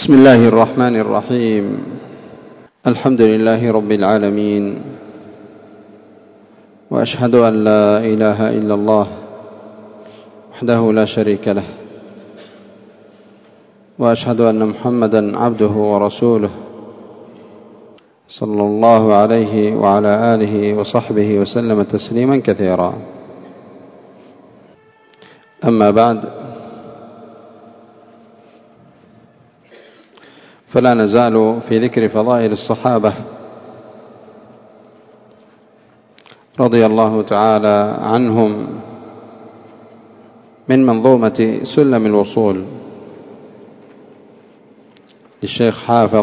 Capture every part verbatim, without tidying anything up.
بسم الله الرحمن الرحيم. الحمد لله رب العالمين، وأشهد أن لا إله إلا الله وحده لا شريك له، وأشهد أن محمدا عبده ورسوله صلى الله عليه وعلى آله وصحبه وسلم تسليما كثيرا. أما بعد، فلا نزال في ذكر فضائل الصحابة رضي الله تعالى عنهم من منظومة سلم الوصول للشيخ حافظ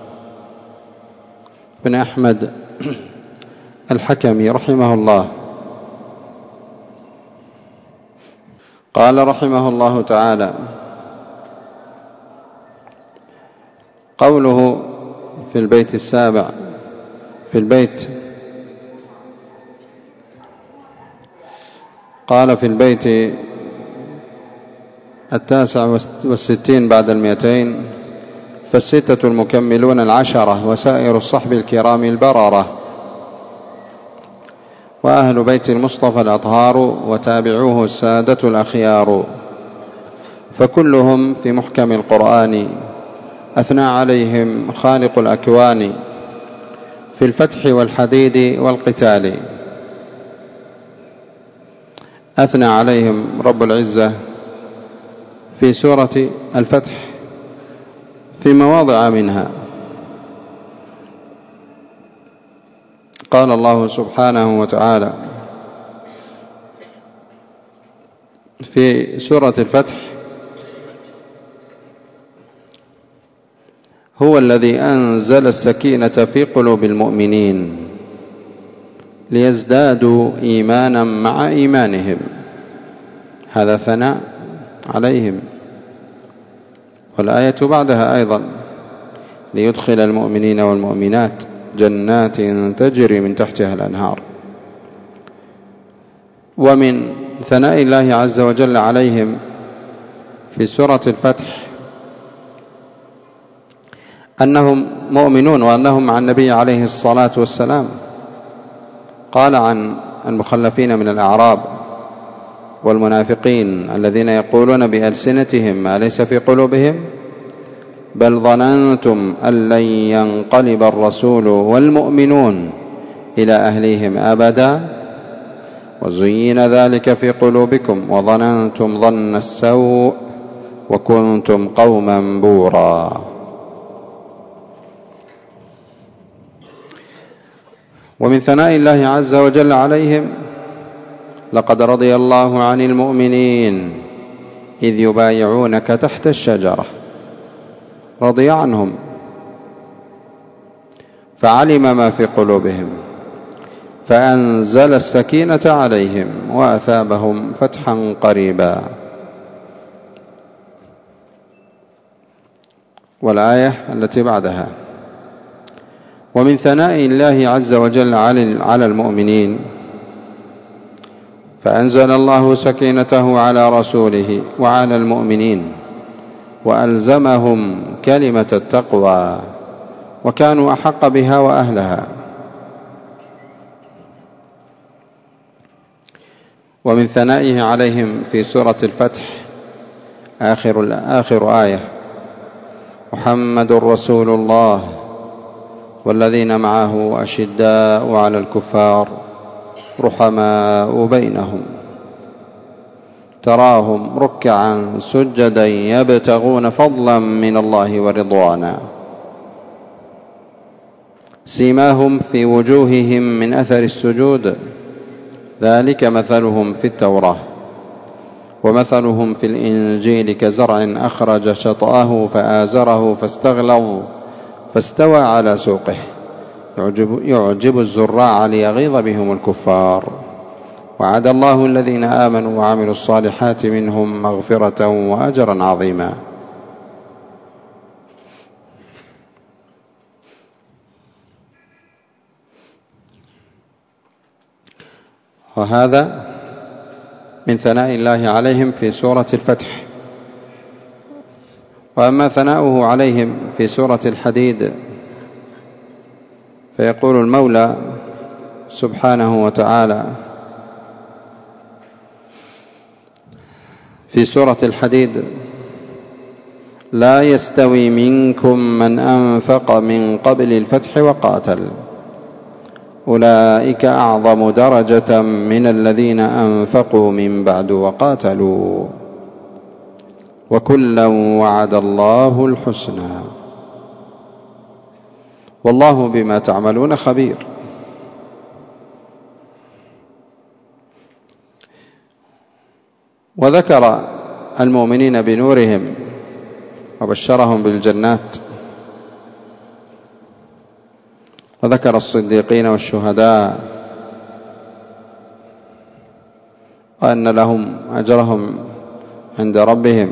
بن أحمد الحكمي رحمه الله. قال رحمه الله تعالى: قوله في البيت السابع في البيت قال في البيت التاسع والستين بعد المئتين: فالستة المكملون العشرة وسائر الصحب الكرام البررة وأهل بيت المصطفى الأطهار وتابعوه السادة الأخيار، فكلهم في محكم القرآن أثنى عليهم خالق الأكوان، في الفتح والحديد والقتال أثنى عليهم رب العزة في سورة الفتح في مواضع منها. قال الله سبحانه وتعالى في سورة الفتح: هو الذي أنزل السكينة في قلوب المؤمنين ليزدادوا إيمانا مع إيمانهم. هذا ثناء عليهم. والآية بعدها أيضا: ليدخل المؤمنين والمؤمنات جنات تجري من تحتها الأنهار. ومن ثناء الله عز وجل عليهم في سورة الفتح أنهم مؤمنون وأنهم مع النبي عليه الصلاة والسلام. قال عن المخلفين من الأعراب والمنافقين الذين يقولون بألسنتهم ما ليس في قلوبهم: بل ظننتم أن لن ينقلب الرسول والمؤمنون إلى أهليهم أبدا وزين ذلك في قلوبكم وظننتم ظن السوء وكنتم قوما بورا. ومن ثناء الله عز وجل عليهم: لقد رضي الله عن المؤمنين إذ يبايعونك تحت الشجرة. رضي عنهم فعلم ما في قلوبهم فأنزل السكينة عليهم وأثابهم فتحا قريبا. والآية التي بعدها: ومن ثناء الله عز وجل على المؤمنين: فأنزل الله سكينته على رسوله وعلى المؤمنين وألزمهم كلمة التقوى وكانوا أحق بها وأهلها. ومن ثنائه عليهم في سورة الفتح آخر, آخر آية: محمد رسول الله والذين معه أشداء على الكفار رحماء بينهم تراهم ركعا سجدا يبتغون فضلا من الله ورضوانا سيماهم في وجوههم من أثر السجود ذلك مثلهم في التوراة ومثلهم في الإنجيل كزرع أخرج شطأه فآزره فاستغلظ فاستوى على سوقه يعجب, يعجب الزراع ليغيظ بهم الكفار وعد الله الذين آمنوا وعملوا الصالحات منهم مغفرة وأجرا عظيما. وهذا من ثناء الله عليهم في سورة الفتح. وأما ثناؤه عليهم في سورة الحديد فيقول المولى سبحانه وتعالى في سورة الحديد: لا يستوي منكم من أنفق من قبل الفتح وقاتل أولئك أعظم درجة من الذين أنفقوا من بعد وقاتلوا وكلا وعد الله الحسنى والله بما تعملون خبير. وذكر المؤمنين بنورهم وبشرهم بالجنات، وذكر الصديقين والشهداء وأن لهم أجرهم عند ربهم.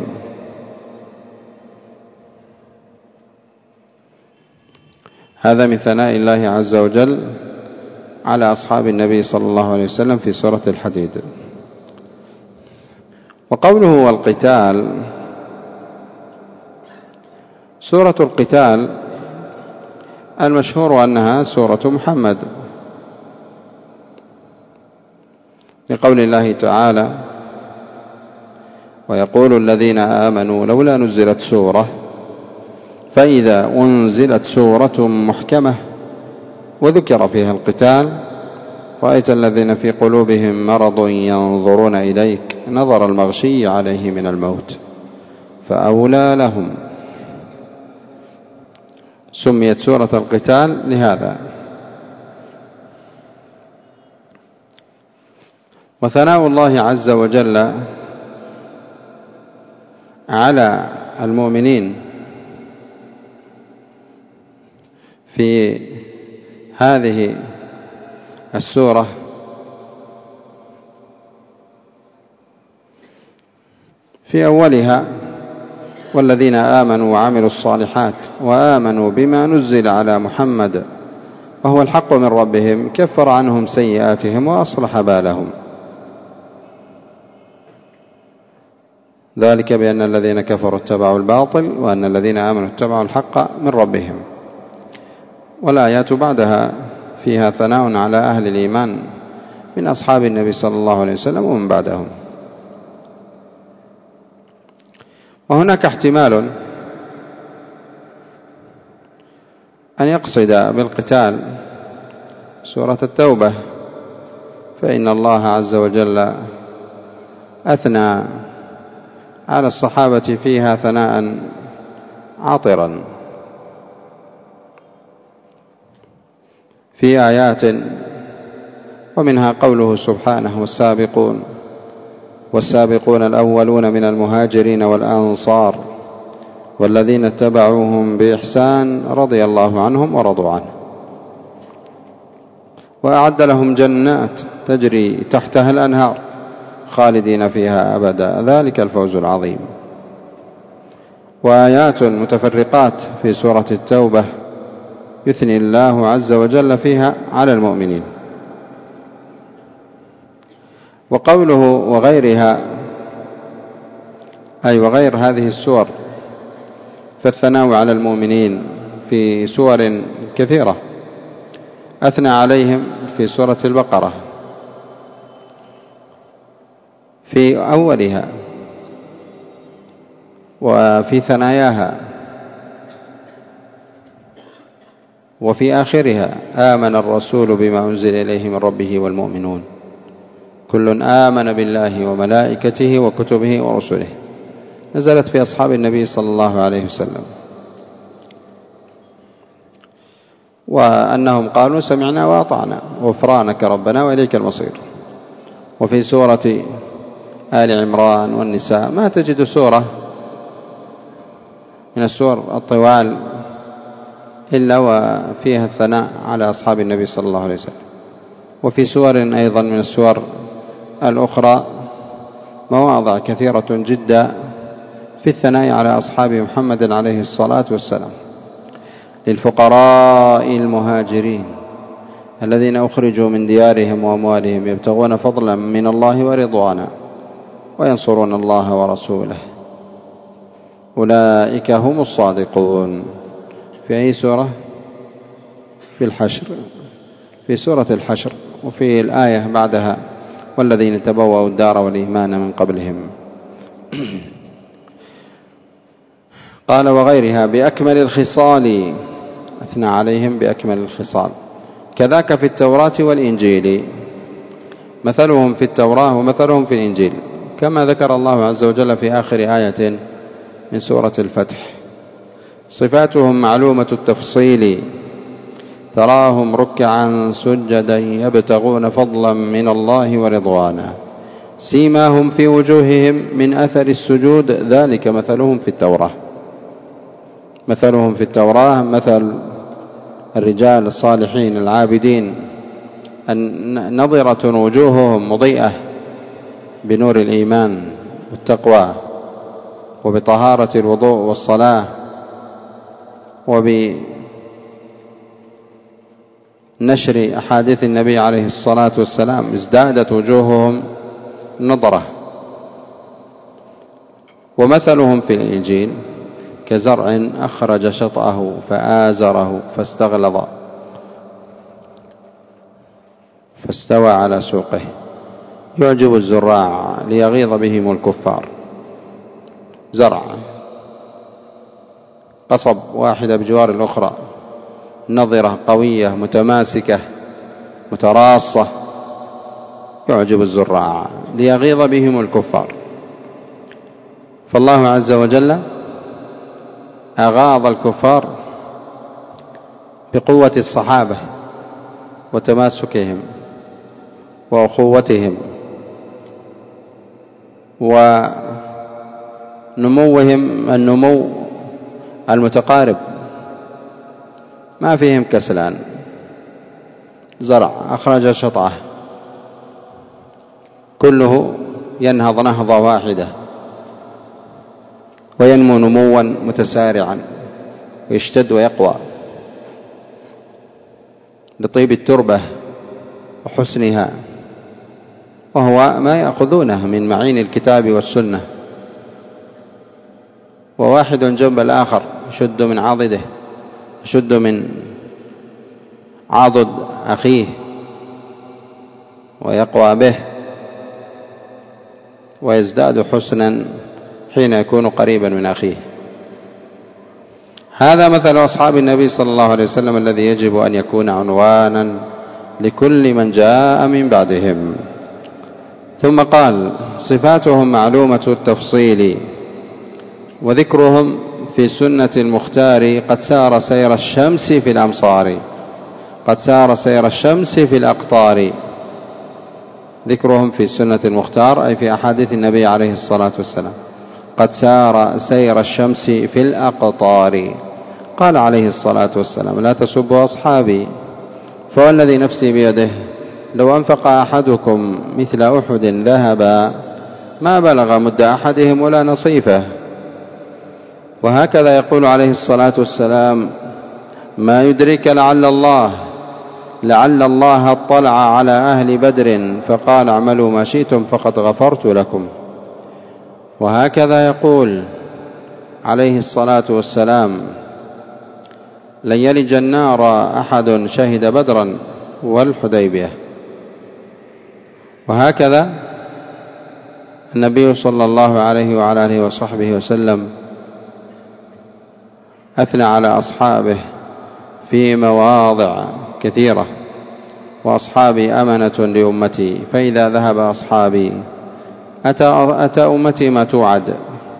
هذا من ثناء الله عز وجل على أصحاب النبي صلى الله عليه وسلم في سورة الحديد. وقوله والقتال، سورة القتال المشهور أنها سورة محمد، لقول الله تعالى: ويقول الذين آمنوا لولا نزلت سورة، فإذا أنزلت سورة محكمة وذكر فيها القتال رأيت الذين في قلوبهم مرض ينظرون إليك نظر المغشي عليه من الموت فأولى لهم. سميت سورة القتال لهذا. وثناء الله عز وجل على المؤمنين في هذه السورة في أولها: والذين آمنوا وعملوا الصالحات وآمنوا بما نزل على محمد وهو الحق من ربهم كفر عنهم سيئاتهم وأصلح بالهم. ذلك بأن الذين كفروا اتبعوا الباطل وأن الذين آمنوا اتبعوا الحق من ربهم. والآيات بعدها فيها ثناء على أهل الإيمان من أصحاب النبي صلى الله عليه وسلم ومن بعدهم. وهناك احتمال أن يقصد بالقتال سورة التوبة، فإن الله عز وجل أثنى على الصحابة فيها ثناء عطرا في آيات، ومنها قوله سبحانه: والسابقون والسابقون الأولون من المهاجرين والأنصار والذين اتبعوهم بإحسان رضي الله عنهم ورضوا عنه وأعد لهم جنات تجري تحتها الأنهار خالدين فيها أبدا ذلك الفوز العظيم. وآيات متفرقات في سورة التوبة يثني الله عز وجل فيها على المؤمنين. وقوله وغيرها أي وغير هذه السور، فالثناء على المؤمنين في سور كثيرة أثنى عليهم في سورة البقرة في أولها وفي ثناياها وفي آخرها: آمن الرسول بما أنزل إليه من ربه والمؤمنون كل آمن بالله وملائكته وكتبه ورسله. نزلت في أصحاب النبي صلى الله عليه وسلم، وأنهم قالوا سمعنا وأطعنا غفرانك ربنا وإليك المصير. وفي سورة آل عمران والنساء ما تجد سورة من السور الطوال إلا وفيها الثناء على أصحاب النبي صلى الله عليه وسلم. وفي سور أيضا من السور الأخرى مواضع كثيرة جدا في الثناء على أصحاب محمد عليه الصلاة والسلام: للفقراء المهاجرين الذين أخرجوا من ديارهم وأموالهم يبتغون فضلا من الله ورضوانا وينصرون الله ورسوله أولئك هم الصادقون. في أي سورة؟ في الحشر، في سورة الحشر. وفي الآية بعدها والذين تبوأوا الدار والإيمان من قبلهم. قال وغيرها بأكمل الخصال، أثنى عليهم بأكمل الخصال. كذاك في التوراة والإنجيل، مثلهم في التوراة ومثلهم في الإنجيل، كما ذكر الله عز وجل في آخر آية من سورة الفتح. صفاتهم معلومة التفصيل، تراهم ركعا سجدا يبتغون فضلا من الله ورضوانا، سيماهم في وجوههم من أثر السجود، ذلك مثلهم في التوراة. مثلهم في التوراة مثل الرجال الصالحين العابدين، نضرة وجوههم مضيئة بنور الإيمان والتقوى وبطهارة الوضوء والصلاة وبنشر أحاديث النبي عليه الصلاة والسلام، ازدادت وجوههم نضرة. ومثلهم في الإنجيل كزرع أخرج شطأه فآزره فاستغلظ فاستوى على سوقه يعجب الزراع ليغيظ بهم الكفار. زرع قصب واحدة بجوار الأخرى، نظرة قوية متماسكة متراصة، يعجب الزراع ليغيظ بهم الكفار. فالله عز وجل أغاظ الكفار بقوة الصحابة وتماسكهم وأخوتهم ونموهم النمو المتقارب، ما فيهم كسلان. زرع أخرج شطأه كله ينهض نهضة واحدة وينمو نموا متسارعا ويشتد ويقوى لطيب التربة وحسنها، وهو ما يأخذونه من معين الكتاب والسنة. وواحد جنب الآخر يشد من عضده، يشد من عضد أخيه ويقوى به ويزداد حسنا حين يكون قريبا من أخيه. هذا مثل أصحاب النبي صلى الله عليه وسلم الذي يجب أن يكون عنوانا لكل من جاء من بعدهم. ثم قال صفاتهم معلومة التفصيل، وذكرهم في سنة المختار قد سار سير الشمس في الأمصار، قد سار سير الشمس في الأقطار. ذكرهم في سنة المختار أي في أحاديث النبي عليه الصلاة والسلام، قد سار سير الشمس في الأقطار. قال عليه الصلاة والسلام لا تسبوا أصحابي، فوالذي نفسي بيده لو أنفق أحدكم مثل أحد ذهبا ما بلغ مد أحدهم ولا نصيفه. وهكذا يقول عليه الصلاة والسلام ما يدرك لعل الله لعل الله اطلع على أهل بدر فقال اعملوا ما شئتم فقد غفرت لكم. وهكذا يقول عليه الصلاة والسلام لن يلج النار أحد شهد بدرا والحديبية. وهكذا النبي صلى الله عليه وعلى آله وصحبه وسلم أثنى على أصحابه في مواضع كثيرة، وأصحابي أمنة لأمتي فإذا ذهب أصحابي أتى, أتى أمتي ما توعد.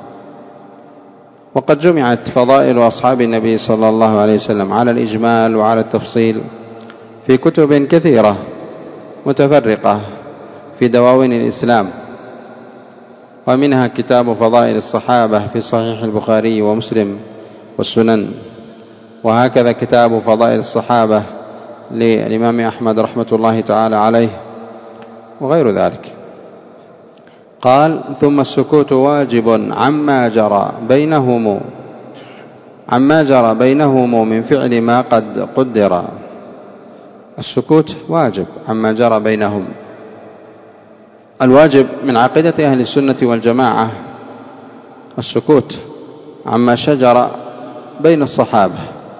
وقد جمعت فضائل أصحاب النبي صلى الله عليه وسلم على الإجمال وعلى التفصيل في كتب كثيرة متفرقة في دواوين الإسلام، ومنها كتاب فضائل الصحابة في صحيح البخاري ومسلم والسنن، وهكذا كتاب فضائل الصحابة للإمام أحمد رحمة الله تعالى عليه وغير ذلك. قال ثم السكوت واجب عما جرى بينهم عما جرى بينهم من فعل ما قد قدر. السكوت واجب عما جرى بينهم. الواجب من عقيدة أهل السنة والجماعة السكوت عما شجر بين الصحابة،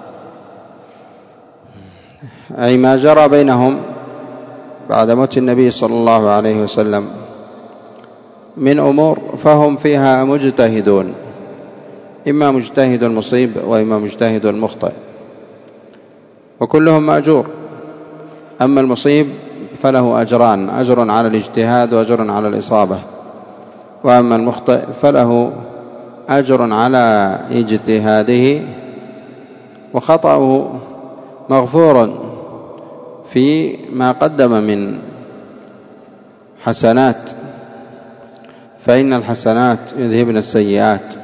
أي ما جرى بينهم بعد موت النبي صلى الله عليه وسلم من أمور فهم فيها مجتهدون، إما مجتهد مصيب وإما مجتهد مخطئ، وكلهم مأجور. أما المصيب فله أجران، أجر على الاجتهاد وأجر على الإصابة، وأما المخطئ فله أجر على اجتهاده وخطأه مغفور في ما قدم من حسنات، فإن الحسنات يذهبن السيئات.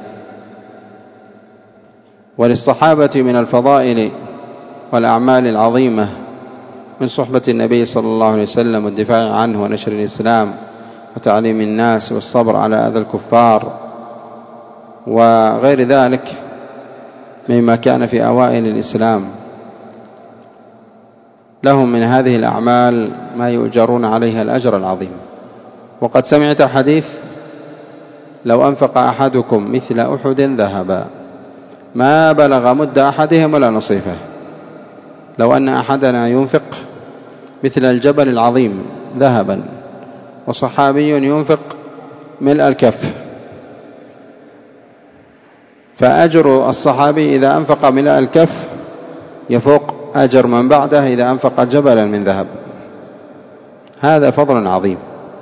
وللصحابة من الفضائل والأعمال العظيمة من صحبة النبي صلى الله عليه وسلم والدفاع عنه ونشر الإسلام وتعليم الناس والصبر على أذى الكفار وغير ذلك مما كان في أوائل الإسلام. لهم من هذه الأعمال ما يؤجرون عليها الأجر العظيم. وقد سمعت حديث: لو أنفق أحدكم مثل أحد ذهبا ما بلغ مد أحدهم ولا نصيفه. لو أن أحدنا ينفق مثل الجبل العظيم ذهبا وصحابي ينفق ملء الكف، فأجر الصحابي إذا أنفق ملء الكف يفوق أجر من بعده إذا أنفق جبلا من ذهب. هذا فضل عظيم،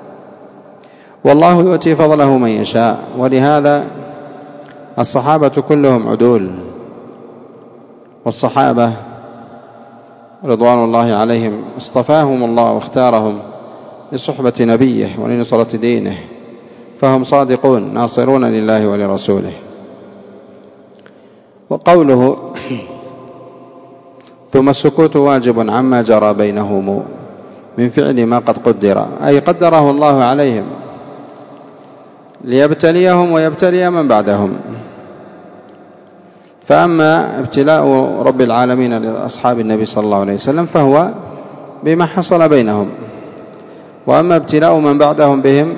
والله يؤتي فضله من يشاء. ولهذا الصحابة كلهم عدول، والصحابة رضوان الله عليهم اصطفاهم الله واختارهم لصحبة نبيه ولنصرة دينه، فهم صادقون ناصرون لله ولرسوله. وقوله: ثم السكوت واجب عما جرى بينهم من فعل ما قد قدر، أي قدره الله عليهم ليبتليهم ويبتلي من بعدهم. فأما ابتلاء رب العالمين لأصحاب النبي صلى الله عليه وسلم فهو بما حصل بينهم، وأما ابتلاء من بعدهم بهم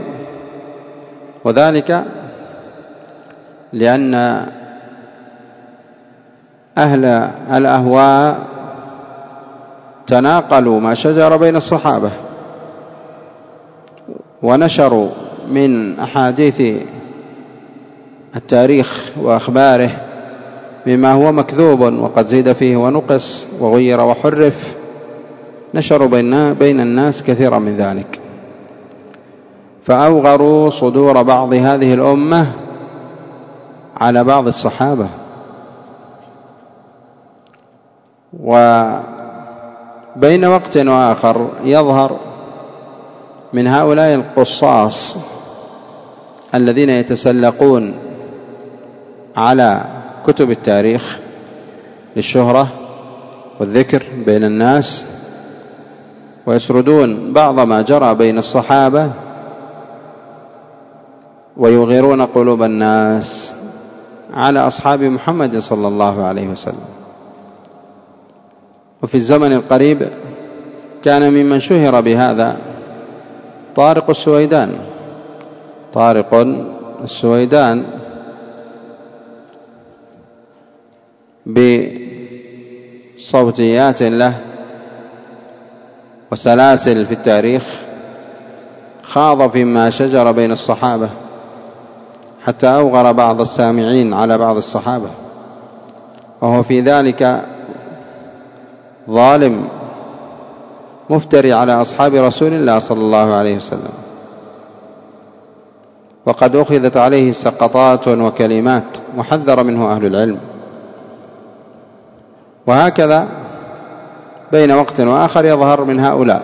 وذلك لأن أهل الأهواء تناقلوا ما شجر بين الصحابة ونشروا من أحاديث التاريخ وأخباره مما هو مكذوب وقد زيد فيه ونقص وغير وحرف، نشروا بين الناس كثيرا من ذلك، فأوغروا صدور بعض هذه الأمة على بعض الصحابة. وبين وقت وآخر يظهر من هؤلاء القصاص الذين يتسلقون على كتب التاريخ للشهرة والذكر بين الناس، ويسردون بعض ما جرى بين الصحابة ويغيرون قلوب الناس على أصحاب محمد صلى الله عليه وسلم. وفي الزمن القريب كان ممن شهر بهذا طارق السويدان. طارق السويدان بصوتيات له وسلاسل في التاريخ خاض فيما شجر بين الصحابة حتى أوغر بعض السامعين على بعض الصحابة، وهو في ذلك ظالم مفتري على أصحاب رسول الله صلى الله عليه وسلم، وقد أخذت عليه سقطات وكلمات محذر منه أهل العلم. وهكذا بين وقت وآخر يظهر من هؤلاء.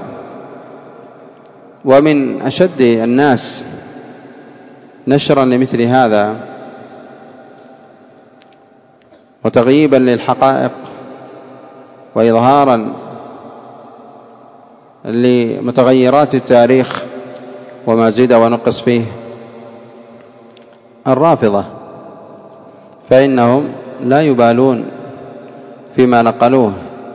ومن أشد الناس نشرا لمثل هذا وتغييبا للحقائق وإظهارا لمتغيرات التاريخ وما زيد ونقص فيه الرافضة، فإنهم لا يبالون فيما نقلوه،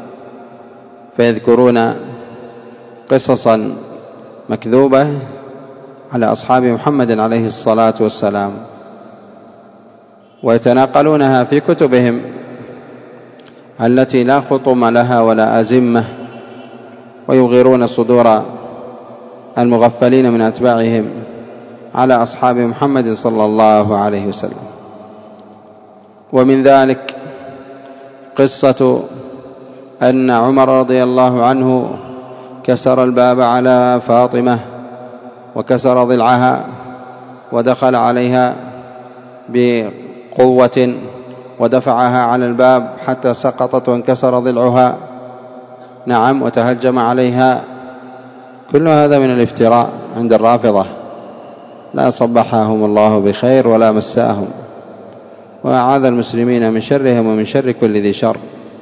فيذكرون قصصا مكذوبة على أصحاب محمد عليه الصلاة والسلام ويتناقلونها في كتبهم التي لا خطم لها ولا أزمة، ويغيرون صدور المغفلين من أتباعهم على أصحاب محمد صلى الله عليه وسلم. ومن ذلك قصة أن عمر رضي الله عنه كسر الباب على فاطمة وكسر ضلعها ودخل عليها بقوة ودفعها على الباب حتى سقطت وانكسر ضلعها، نعم، وتهجم عليها. كل هذا من الافتراء عند الرافضة، لا صبحهم الله بخير ولا مساهم، وأعاذ المسلمين من شرهم ومن شر كل ذي شر.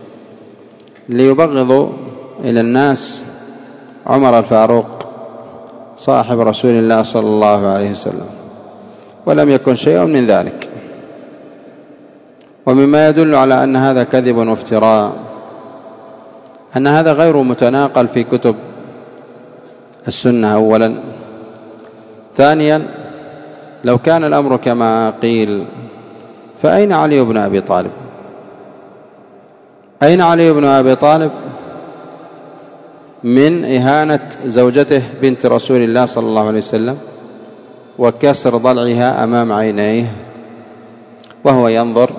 ليبغضوا إلى الناس عمر الفاروق صاحب رسول الله صلى الله عليه وسلم، ولم يكن شيء من ذلك. ومما يدل على أن هذا كذب وافتراء أن هذا غير متناقل في كتب السنة أولا. ثانيا، لو كان الأمر كما قيل فأين علي بن أبي طالب؟ أين علي بن أبي طالب من إهانة زوجته بنت رسول الله صلى الله عليه وسلم وكسر ضلعها أمام عينيه وهو ينظر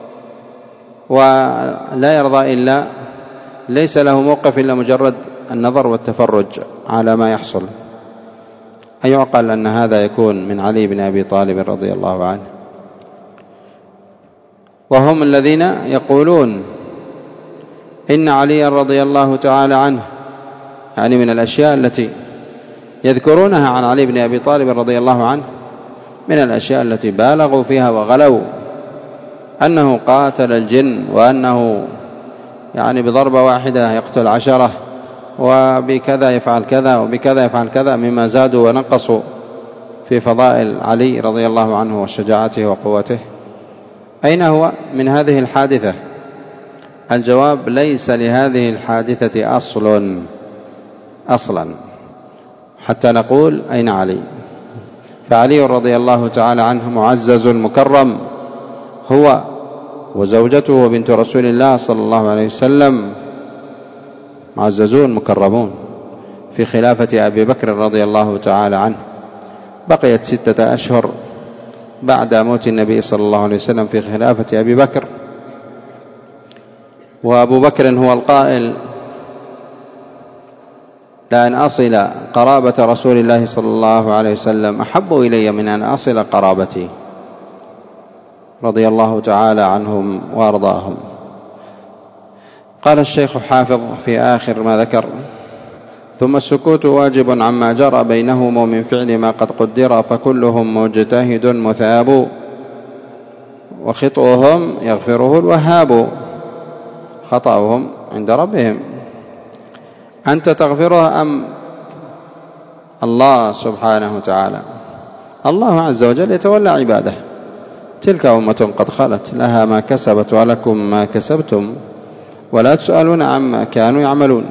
ولا يرضى إلا، ليس له موقف إلا مجرد النظر والتفرج على ما يحصل؟ أيعقل أن هذا يكون من علي بن أبي طالب رضي الله عنه؟ وهم الذين يقولون إن علي رضي الله تعالى عنه، يعني من الأشياء التي يذكرونها عن علي بن أبي طالب رضي الله عنه من الأشياء التي بالغوا فيها وغلوا، أنه قاتل الجن، وأنه يعني بضربة واحدة يقتل عشرة، وبكذا يفعل كذا وبكذا يفعل كذا، مما زادوا ونقصوا في فضائل علي رضي الله عنه وشجاعته وقوته. أين هو من هذه الحادثة؟ الجواب: ليس لهذه الحادثة أصل أصلا حتى نقول أين علي. فعلي رضي الله تعالى عنه معزز مكرم، هو وزوجته وبنت رسول الله صلى الله عليه وسلم معززون مكرمون في خلافة أبي بكر رضي الله تعالى عنه. بقيت ستة أشهر بعد موت النبي صلى الله عليه وسلم في خلافة أبي بكر، وأبو بكر هو القائل: لأن أصل قرابة رسول الله صلى الله عليه وسلم أحب إلي من أن أصل قرابتي، رضي الله تعالى عنهم وأرضاهم. قال الشيخ حافظ في آخر ما ذكر: ثم السكوت واجب عما جرى بينهم ومن فعل ما قد قدر، فكلهم مجتهد مثاب، وخطئهم يغفره الوهاب. خطأهم عند ربهم، أنت تغفرها أم الله سبحانه وتعالى؟ الله عز وجل يتولى عباده. تلك أمة قد خلت، لها ما كسبت ولكم ما كسبتم ولا تسألون عما كانوا يعملون.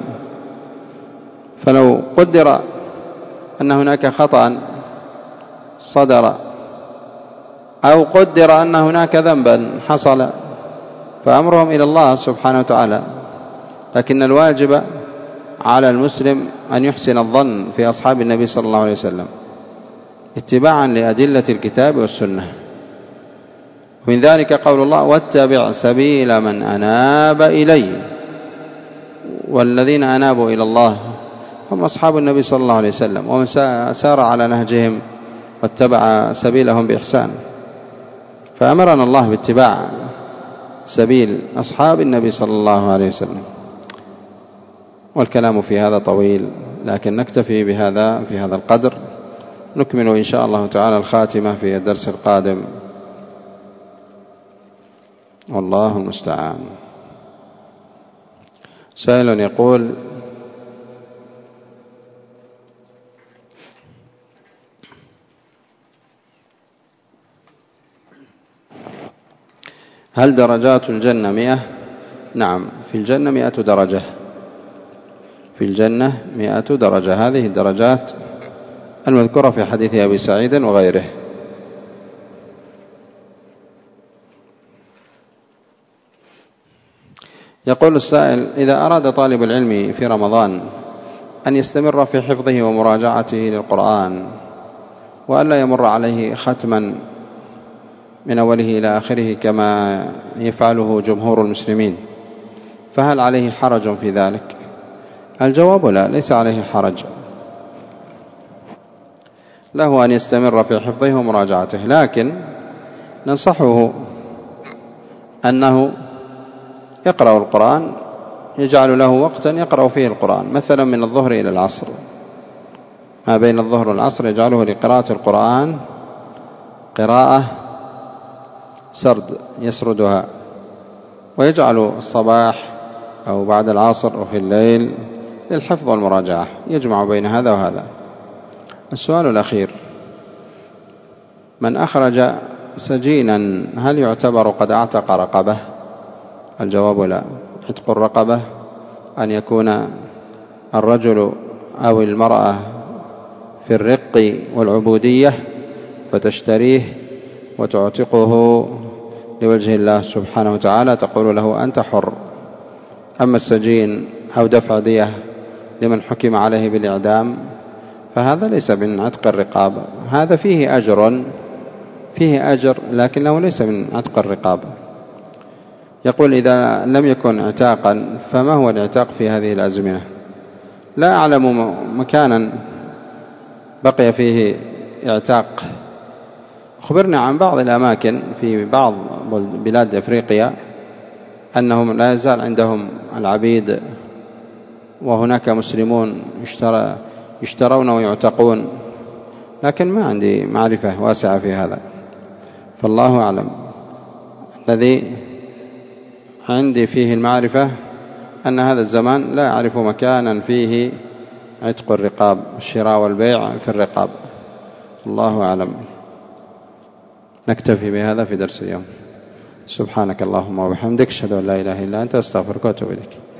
فلو قدر أن هناك خطأ صدر أو قدر أن هناك ذنبا حصل فأمرهم إلى الله سبحانه وتعالى، لكن الواجب على المسلم أن يحسن الظن في أصحاب النبي صلى الله عليه وسلم اتباعا لأدلة الكتاب والسنة. ومن ذلك قول الله: واتبع سبيل من أناب إلي. والذين أنابوا إلى الله هم أصحاب النبي صلى الله عليه وسلم، ومن سار على نهجهم واتبع سبيلهم بإحسان. فأمرنا الله باتباع سبيل أصحاب النبي صلى الله عليه وسلم. والكلام في هذا طويل، لكن نكتفي بهذا في هذا القدر. نكمل إن شاء الله تعالى الخاتمة في الدرس القادم، والله المستعان. سائل يقول: هل درجات الجنة مئة؟ نعم، في الجنة مئة درجة، في الجنة مئة درجة. هذه الدرجات المذكورة في حديث أبي سعيد وغيره. يقول السائل: إذا أراد طالب العلم في رمضان أن يستمر في حفظه ومراجعته للقرآن وألا يمر عليه ختما من أوله إلى آخره كما يفعله جمهور المسلمين، فهل عليه حرج في ذلك؟ الجواب: لا، ليس عليه حرج، له أن يستمر في حفظه ومراجعته، لكن ننصحه أنه يقرأ القرآن، يجعل له وقتا يقرأ فيه القرآن، مثلا من الظهر إلى العصر، ما بين الظهر والعصر يجعله لقراءة القرآن قراءة سرد يسردها، ويجعل الصباح أو بعد العصر أو في الليل للحفظ والمراجعة، يجمع بين هذا وهذا. السؤال الأخير: من أخرج سجينا هل يعتبر قد اعتق رقبة؟ الجواب: لا. عتق الرقبة أن يكون الرجل أو المرأة في الرق والعبودية فتشتريه وتعتقه لوجه الله سبحانه وتعالى، تقول له أنت حر. أما السجين أو دفع دية لمن حكم عليه بالإعدام فهذا ليس من عتق الرقاب، هذا فيه أجر فيه أجر لكنه ليس من عتق الرقاب. يقول: إذا لم يكن اعتاقا فما هو الاعتاق في هذه الأزمنة؟ لا أعلم مكانا بقي فيه اعتاق. أخبرنا عن بعض الأماكن في بعض بلاد أفريقيا أنهم لا يزال عندهم العبيد، وهناك مسلمون يشترى يشترون ويعتقون، لكن ما عندي معرفة واسعة في هذا، فالله أعلم. الذي عندي فيه المعرفة أن هذا الزمان لا أعرف مكانا فيه عتق الرقاب، الشراء والبيع في الرقاب، الله أعلم. نكتفي بهذا في درس اليوم. سبحانك اللهم وبحمدك، أشهد أن لا إله إلا أنت، أستغفرك وأتوب إليك.